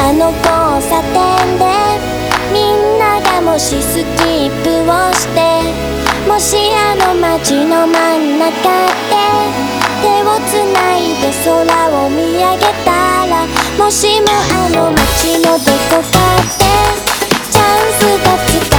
あの交差点でみんながもしスキップをして、もしあの街の真ん中で手をつないで空を見上げたら、もしもあの街のどこかでチャンスがつか